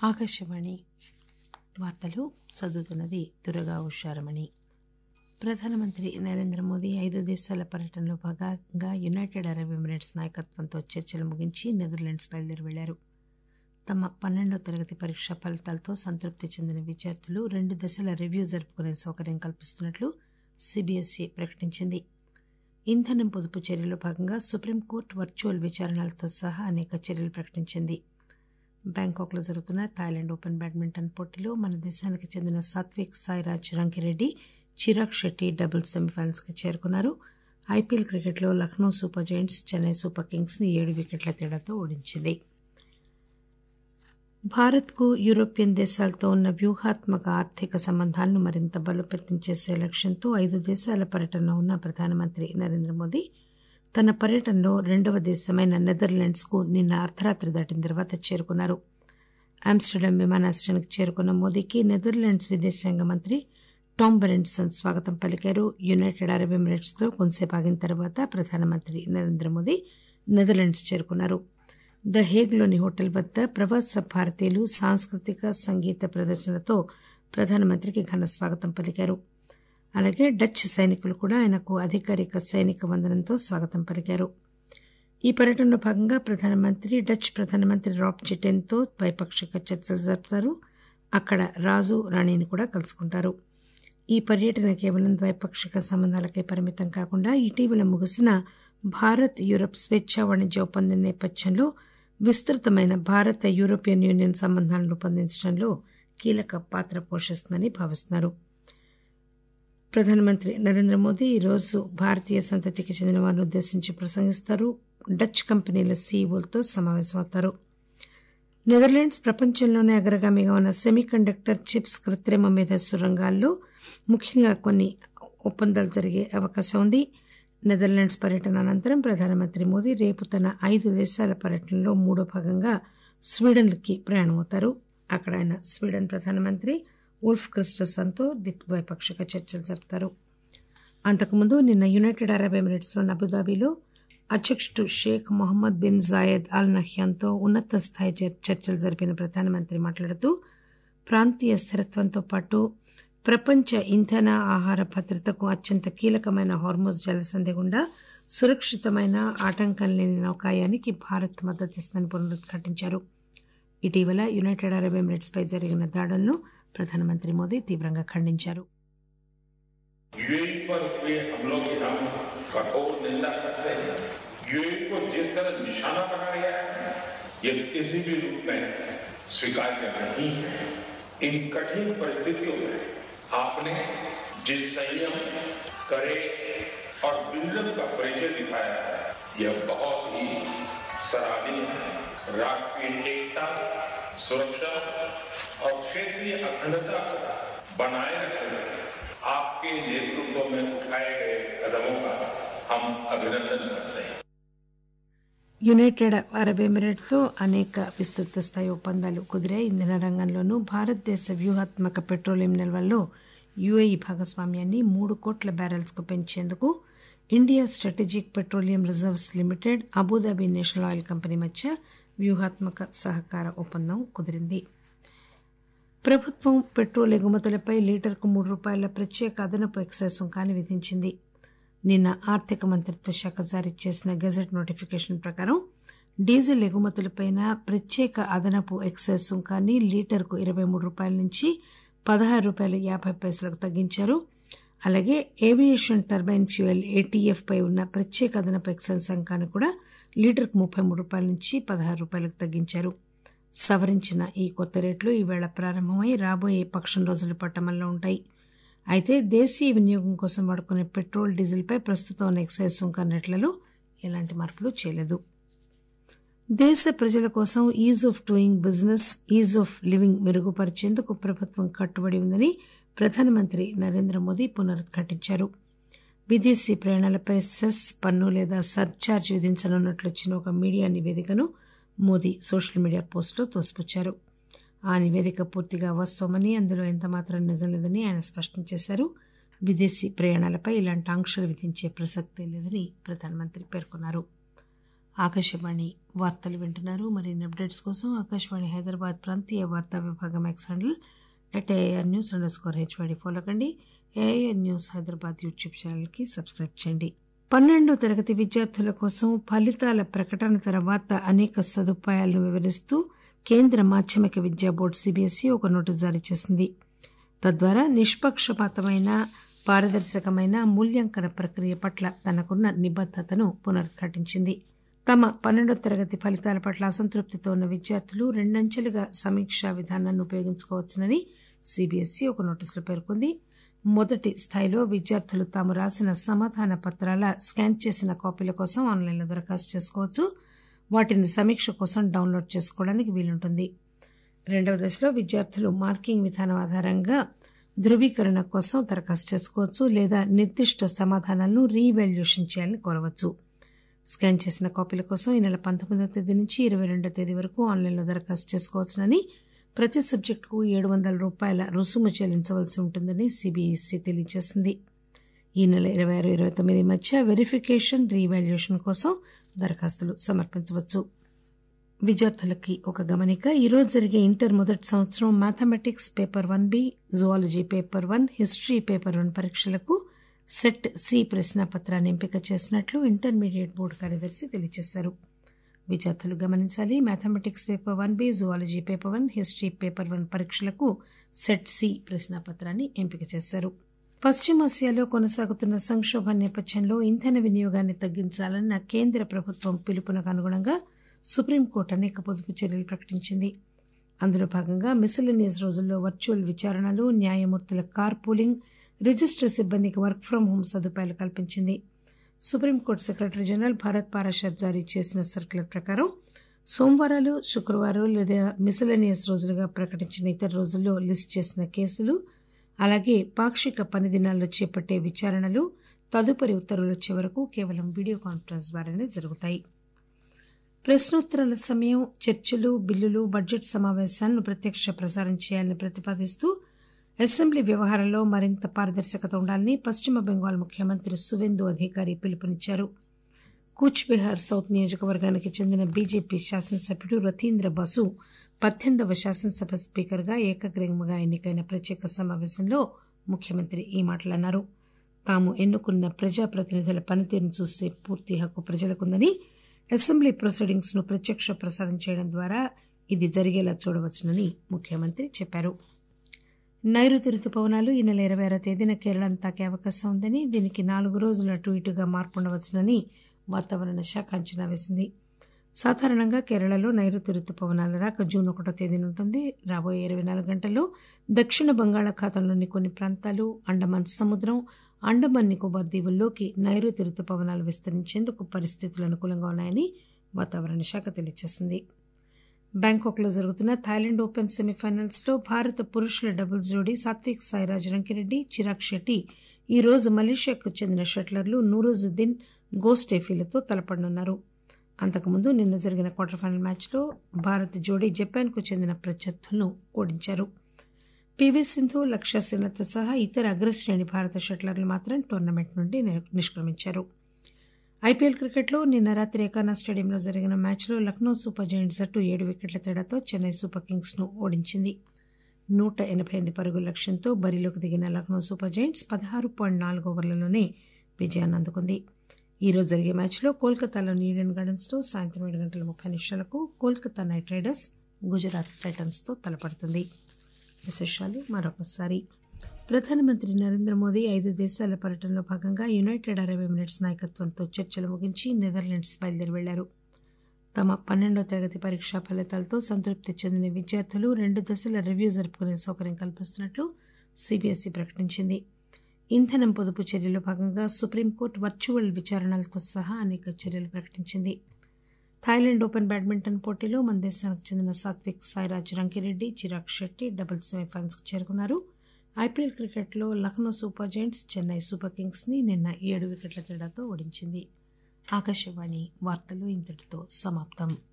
ఆకాశవాణి వార్తలు చదువుతున్నది దుర్గా ఉషారమణి. ప్రధానమంత్రి నరేంద్ర మోదీ 5 దేశాల పర్యటనలో భాగంగా యునైటెడ్ అరబ్ ఎమిరేట్స్ నాయకత్వంతో చర్చలు ముగించి నెదర్లాండ్స్ బయలుదేరి వెళ్లారు. తమ 12వ తరగతి పరీక్షా ఫలితాలతో సంతృప్తి చెందిన విద్యార్థులు 2 దశల రివ్యూ జరుపుకునే సౌకర్యం కల్పిస్తున్నట్లు సీబీఎస్ఈ ప్రకటించింది. ఇంధనం పొదుపు చర్యలో భాగంగా సుప్రీంకోర్టు వర్చువల్ విచారణలతో సహా అనేక చర్యలు ప్రకటించింది. బ్యాంకాక్ లో జరుగుతున్న థాయిలాండ్ ఓపెన్ బ్యాడ్మింటన్ పోటీలో మన దేశానికి చెందిన సాత్విక్ సాయిరాజ్ రంకిరెడ్డి, చిరాగ్ షెట్టి డబుల్స్ సెమీఫైనల్స్ కి చేరుకున్నారు. ఐపీఎల్ క్రికెట్లో Lucknow Super Giants Chennai Super Kings ని 7 వికెట్ల తేడాతో ఓడించింది. భారత్ కు యూరోపియన్ దేశాలతో ఉన్న వ్యూహాత్మక ఆర్థిక సంబంధాలను మరింత బలోపేతం చేసే లక్ష్యంతో 5 దేశాల పర్యటనలో ఉన్న ప్రధానమంత్రి నరేంద్ర మోదీ తన పర్యటనలో 2వ దేశమైన నెదర్లాండ్స్ కు నిన్న అర్ధరాత్రి దాటిన తర్వాత చేరుకున్నారు. ఆమ్స్టర్డామ్ విమానాశ్రయానికి చేరుకున్న మోదీకి నెదర్లాండ్స్ విదేశాంగ మంత్రి టామ్ బెరెంట్సన్ స్వాగతం పలికారు. యునైటెడ్ అరబ్ ఎమిరేట్స్ తో కొంతసేపు ఆగిన తర్వాత ప్రధానమంత్రి నరేంద్ర మోదీ నెదర్లాండ్స్ చేరుకున్నారు. ద హేగ్ లోని హోటల్ వద్ద ప్రవాస భారతీయులు సాంస్కృతిక సంగీత ప్రదర్శనలతో ప్రధానమంత్రికి ఘన స్వాగతం పలికారు. అలాగే డచ్ సైనికులు కూడా ఆయనకు అధికారిక సైనిక వందనంతో స్వాగతం పలికారు. ఈ పర్యటనలో భాగంగా ప్రధానమంత్రి డచ్ ప్రధానమంత్రి రాబ్ జిటెన్ తో ద్వైపాక్షిక చర్చలు జరుపుతారు. అక్కడ రాజు రాణిని కూడా కలుసుకుంటారు. ఈ పర్యటన కేవలం ద్వైపాక్షిక సంబంధాలకే పరిమితం కాకుండా ఇటీవల ముగిసిన భారత్ యూరప్ స్వేచ్ఛా వాణిజ్య ఒప్పందం నేపథ్యంలో విస్తృతమైన భారత యూరోపియన్ యూనియన్ సంబంధాలను రూపొందించడంలో కీలక పాత్ర పోషిస్తుందని భావిస్తున్నారు. ప్రధానమంత్రి నరేంద్ర మోదీ ఈరోజు భారతీయ సంతతికి చెందిన వారిని ఉద్దేశించి ప్రసంగిస్తారు. డచ్ కంపెనీల సీఈఓలతో సమావేశమవుతారు. నెదర్లాండ్స్ ప్రపంచంలోనే అగ్రగామిగా ఉన్న సెమీకండక్టర్ చిప్స్ కృత్రిమ మేధస్సు రంగాల్లో ముఖ్యంగా కొన్ని ఒప్పందాలు జరిగే అవకాశం ఉంది. నెదర్లాండ్స్ పర్యటన అనంతరం ప్రధానమంత్రి మోదీ రేపు తన 5 దేశాల పర్యటనలో 3వ భాగంగా స్వీడన్కి ప్రయాణమవుతారు. అక్కడ ఆయన స్వీడన్ ప్రధానమంత్రి ఉల్ఫ్ క్రిస్టర్సన్ తో ద్వైపాక్షిక చర్చలు జరుపుతారు. అంతకుముందు నిన్న యునైటెడ్ అరబ్ ఎమిరేట్స్ లోని అబుదాబిలో అధ్యక్షుడు Sheikh Mohammed bin Zayed Al Nahyan తో ఉన్నత స్థాయి చర్చలు జరిపిన ప్రధానమంత్రి మాట్లాడుతూ ప్రాంతీయ స్థిరత్వంతో పాటు ప్రపంచ ఇంధన ఆహార భద్రతకు అత్యంత కీలకమైన హార్మోజ్ జలసంధి గుండా సురక్షితమైన ఆటంకం లేని నౌకాయానికి భారత్ మద్దతిస్తుందని పునరుద్ఘాటించారు. ఇటీవల యునైటెడ్ అరబ్ ఎమిరేట్స్ పై జరిగిన దాడులను ప్రధానమంత్రి మోదీ తీవ్రంగా ఖండించారు. यूएई पर हुए हमलों की हम कठोर निंदा करते हैं। यूएई को जिस तरह निशाना बनाया गया है ये किसी भी रूप में स्वीकार्य नहीं है। इन कठिन परिस्थितियों में आपने जिस संयम, कड़े और विजन का परिचय दिखाया है यह बहुत ही सराहनीय है। राष्ट्रीय एकता, सुरक्षा और क्षेत्रीय अखंडता को बनाए रखने आपके नेतृत्व में उठाए गए कदमों का हम अभिनंदन करते हैं. యునైటెడ్ అరబ్ ఎమిరేట్స్ లో అనేక విస్తృత స్థాయి ఒప్పందాలు కుదిరాయి. ఇంధన రంగంలోనూ భారతదేశ వ్యూహాత్మక పెట్రోలియం నిల్వల్లో యుఏఈ భాగస్వామ్యాన్ని 3 కోట్ల బ్యారెల్స్ కు పెంచేందుకు India Strategic Petroleum Reserves Limited, Abu Dhabi National Oil Company మధ్య వ్యూహాత్మక సహకార ఒప్పందం కుదిరింది. ప్రభుత్వం పెట్రోల్ ఎగుమతులపై లీటర్కు ₹3 ప్రత్యేక అదనపు ఎక్సైజ్ సుంకాన్ని విధించింది. నిన్న ఆర్థిక మంత్రిత్వ శాఖ జారీ చేసిన గెజెట్ నోటిఫికేషన్ ప్రకారం డీజిల్ ఎగుమతులపై ప్రత్యేక అదనపు ఎక్సైజ్ సుంకాన్ని లీటర్కు ₹23 నుంచి ₹16.50 తగ్గించారు. అలాగే ఏవియేషన్ టర్బైన్ ఫ్యూయల్ ఏటీఎఫ్ పై ఉన్న ప్రత్యేక అదనపు ఎక్సైజ్ సుంకాన్ని కూడా లీటర్కు ₹33 నుంచి ₹16 తగ్గించారు. సవరించిన ఈ కొత్త రేట్లు ఈవేళ ప్రారంభమై రాబోయే పక్షం రోజుల పాటు అమల్లో ఉంటాయి. అయితే దేశీయ వినియోగం కోసం వాడుకునే పెట్రోల్, డీజిల్పై ప్రస్తుతం ఉన్న ఎక్సైజ్ సుంకం రేట్లలో ఎలాంటి మార్పులు చేయలేదు. దేశ ప్రజల కోసం ease of doing business, ease of living మెరుగుపరిచేందుకు ప్రభుత్వం కట్టుబడి ఉందని ప్రధానమంత్రి నరేంద్ర మోదీ పునరుద్ఘాటించారు. విదేశీ ప్రయాణాలపై సెస్, పన్ను లేదా సర్ఛార్జ్ విధించనున్నట్లు వచ్చిన ఒక మీడియా నివేదికను మోదీ సోషల్ మీడియా పోస్టులో తోసిపుచ్చారు. ఆ నివేదిక పూర్తిగా వాస్తవమని, అందులో ఎంతమాత్రం నిజం లేదని ఆయన స్పష్టం చేశారు. విదేశీ ప్రయాణాలపై ఇలాంటి ఆంక్షలు విధించే ప్రసక్తే లేదని ప్రధానమంత్రి పేర్కొన్నారు. ఆకాశవాణి వార్తలు వింటున్నారు. మరిన్ని అప్డేట్స్ కోసం ఆకాశవాణి హైదరాబాద్ ప్రాంతీయ వార్తా విభాగం ఎక్స్ హ్యాండిల్ @AIRnews_HYD ఫాలో కండి. AIR న్యూస్ హైదరాబాద్ యూట్యూబ్ ఛానల్కి సబ్స్క్రైబ్ చేయండి. 12వ తరగతి విద్యార్థుల కోసం ఫలితాల ప్రకటన తర్వాత అనేక సదుపాయాలను వివరిస్తూ కేంద్ర మాధ్యమిక విద్యా బోర్డు CBSE ఒక నోటీసు జారీ చేసింది. తద్వారా నిష్పక్షపాతమైన పారదర్శకమైన మూల్యాంకన ప్రక్రియ పట్ల తనకున్న నిబద్దతను పునరుద్ఘాటించింది. తమ 12వ తరగతి ఫలితాల పట్ల అసంతృప్తితో ఉన్న విద్యార్థులు రెండంచెలుగా సమీక్షా విధానాన్ని ఉపయోగించుకోవచ్చునని CBSE ఒక నోటీసులో పేర్కొంది. మొదటి స్థాయిలో విద్యార్థులు తాము రాసిన సమాధాన పత్రాల స్కాన్ చేసిన కాపీల కోసం ఆన్లైన్లో దరఖాస్తు చేసుకోవచ్చు. వాటిని సమీక్ష కోసం డౌన్లోడ్ చేసుకోవడానికి వీలుంటుంది. రెండవ దశలో విద్యార్థులు మార్కింగ్ విధానం ఆధారంగా ధృవీకరణ కోసం దరఖాస్తు చేసుకోవచ్చు లేదా నిర్దిష్ట సమాధానాలను రీవాల్యుయేషన్ చేయాలని కోరవచ్చు. స్కాన్ చేసిన కాపీల కోసం ఈ నెల 19వ తేదీ నుంచి 22వ తేదీ వరకు ఆన్లైన్లో దరఖాస్తు చేసుకోవచ్చునని, ప్రతి సబ్జెక్టుకు ₹700 రుసుము చెల్లించవలసి ఉంటుందని CBSE తెలియజేసింది. ఈ నెల 26, 29 మధ్య వెరిఫికేషన్, రీవాల్యుయేషన్ కోసం దరఖాస్తులు సమర్పించవచ్చు. విద్యార్థులకి ఒక గమనిక. ఈరోజు జరిగే ఇంటర్ మొదటి సంవత్సరం mathematics paper 1B, zoology paper 1, history paper 1 పరీక్షలకు సెట్ C ప్రశ్నాపత్రాన్ని ఎంపిక చేసినట్లు ఇంటర్మీడియట్ బోర్డు కార్యదర్శి తెలియజేశారు. విద్యార్థులు గమనించాలి. Mathematics paper 1B, zoology paper 1, history paper 1 పరీక్షలకు సెట్ C ప్రశ్నాపత్రాన్ని ఎంపిక చేశారు. పశ్చిమాసియాలో కొనసాగుతున్న సంక్షోభం నేపథ్యంలో ఇంధన వినియోగాన్ని తగ్గించాలన్న కేంద్ర ప్రభుత్వం పిలుపునకు అనుగుణంగా సుప్రీంకోర్టు అనేక పొదుపు చర్యలు ప్రకటించింది. అందులో భాగంగా మిసిలేనియస్ రోజుల్లో వర్చువల్ విచారణలు, న్యాయమూర్తుల కార్ పూలింగ్, రిజిస్టర్ సిబ్బందికి వర్క్ ఫ్రం హోం సదుపాయాలు కల్పించింది. Supreme court secretary general Bharat Parashar జారీ చేసిన సర్క్యులర్ ప్రకారం సోమవారాలు, శుక్రవారాలు లేదా మిసిలేనియస్ రోజులుగా ప్రకటించిన ఇతర రోజుల్లో లిస్ట్ చేసిన కేసులు, అలాగే పాక్షిక పని దినాల్లో చేపట్టే విచారణలు తదుపరి ఉత్తర్వులు వచ్చే వరకు కేవలం వీడియో కాన్ఫరెన్స్ ద్వారానే జరుగుతాయి. ప్రశ్నోత్తరాల సమయం, చర్చలు, బిల్లులు, బడ్జెట్ సమావేశాలను ప్రత్యక్ష ప్రసారం చేయాలని ప్రతిపాదిస్తూ అసెంబ్లీ వ్యవహారాల్లో మరింత పారదర్శకత ఉండాలని పశ్చిమ బెంగాల్ ముఖ్యమంత్రి సువేందు అధికారి పిలుపునిచ్చారు. కూచ్ బెహార్ సౌత్ నియోజకవర్గానికి చెందిన బీజేపీ శాసనసభ్యుడు రతీంద్ర బాసు 18వ శాసనసభ స్పీకర్గా ఏకగ్రీవంగా ఎన్నికైన ప్రత్యేక సమావేశంలో ముఖ్యమంత్రి ఈ మాటలన్నారు. తాము ఎన్నుకున్న ప్రజాప్రతినిధుల పనితీరును చూసే పూర్తి హక్కు ప్రజలకుందని, అసెంబ్లీ ప్రొసీడింగ్స్ ను ప్రత్యక్ష ప్రసారం చేయడం ద్వారా ఇది జరిగేలా చూడవచ్చునని ముఖ్యమంత్రి చెప్పారు. నైరుతి రుతుపవనాలు ఈ నెల 26వ తేదీన కేరళను తాకే అవకాశం ఉందని, దీనికి 4 రోజుల అటు ఇటుగా మార్పు ఉండవచ్చునని వాతావరణ శాఖ అంచనా వేసింది. సాధారణంగా కేరళలో నైరుతి రుతుపవనాల రాక జూన్ 1వ తేదీన ఉంటుంది. రాబోయే 24 గంటల్లో దక్షిణ బంగాళాఖాతంలోని కొన్ని ప్రాంతాలు, అండమాన్ సముద్రం, అండమాన్ నికోబార్ దీవుల్లోకి నైరుతి రుతుపవనాలు విస్తరించేందుకు పరిస్థితులు అనుకూలంగా ఉన్నాయని వాతావరణ శాఖ తెలియజేసింది. బ్యాంకాక్లో జరుగుతున్న థాయిలాండ్ ఓపెన్ సెమీఫైనల్స్ లో భారత పురుషుల డబుల్స్ జోడీ సాత్విక్ సాయిరాజ్ రంకిరెడ్డి, చిరాగ్ షెట్టి ఈ రోజు మలేషియాకు చెందిన షట్లర్లు నూరుజుద్దీన్ గోస్టేఫీలతో తలపడనున్నారు. అంతకుముందు నిన్న జరిగిన క్వార్టర్ ఫైనల్ మ్యాచ్లో భారత జోడీ జపాన్కు చెందిన ప్రత్యర్థులను ఓడించారు. PV సింధు, లక్ష్య సేన్లతో సహా ఇతర అగ్రశ్రేణి భారత షట్లర్లు మాత్రం టోర్నమెంట్ నుండి నిష్క్రమించారు. IPL క్రికెట్లో నిన్న రాత్రి ఏకానా స్టేడియంలో జరిగిన మ్యాచ్లో లక్నో సూపర్ జైంట్స్ జట్టు 7 వికెట్ల తేడాతో చెన్నై సూపర్ కింగ్స్ ను ఓడించింది. 188 పరుగుల లక్ష్యంతో బరిలోకి దిగిన లక్నో సూపర్ జైంట్స్ 16.4 ఓవర్లలోనే విజయాన్ని అందుకుంది. ఈ రోజు జరిగే మ్యాచ్లో కోల్కతాలోని ఈడెన్ గార్డెన్స్ లో సాయంత్రం 7:30 Kolkata Knight Riders Gujarat Titans తో తలపడుతుంది. విశేషాలు మరొకసారి. ప్రధానమంత్రి నరేంద్ర మోదీ 5 దేశాల పర్యటనలో భాగంగా యునైటెడ్ అరబ్ ఎమిరేట్స్ నాయకత్వంతో చర్చలు ముగించి నెదర్లాండ్స్ బయలుదేరి వెళ్లారు. తమ 12వ తరగతి పరీక్షా ఫలితాలతో సంతృప్తి చెందిన విద్యార్థులు 2 దశల రివ్యూ జరుపుకునే సౌకర్యం కల్పిస్తున్నట్లు CBSE ప్రకటించింది. ఇంధనం పొదుపు చర్యల్లో భాగంగా సుప్రీంకోర్టు వర్చువల్ విచారణలతో సహా అనేక చర్యలు ప్రకటించింది. థాయిలాండ్ ఓపెన్ బ్యాడ్మింటన్ పోటీలో మన దేశానికి చెందిన సాత్విక్ సాయిరాజ్ రంకిరెడ్డి, చిరాగ్ షెట్టి డబుల్స్ సెమీఫైనల్స్ కు చేరుకున్నారు. IPL క్రికెట్లో Lucknow Super Giants Chennai Super Kings ని నిన్న 7 వికెట్ల తేడాతో ఓడించింది. ఆకాశవాణి వార్తలు ఇంతటితో సమాప్తం.